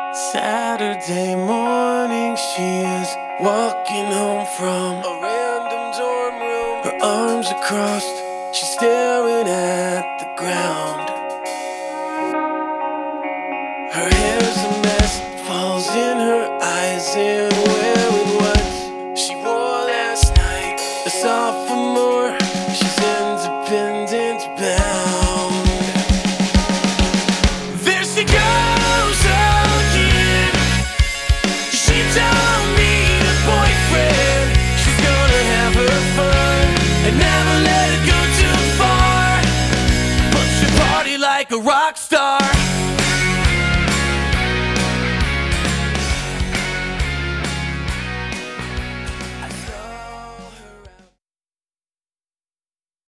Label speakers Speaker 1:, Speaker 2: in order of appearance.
Speaker 1: Saturday morning, she is walking home from a random dorm room. Her arms are crossed, she's staring at the ground. Her hair's a mess, falls in her eyes and wearing what she wore last night. A sophomore, she's independent bound. There she goes again. She don't need a boyfriend. She's gonna have her fun and never let it go too far. But she party like a rock star.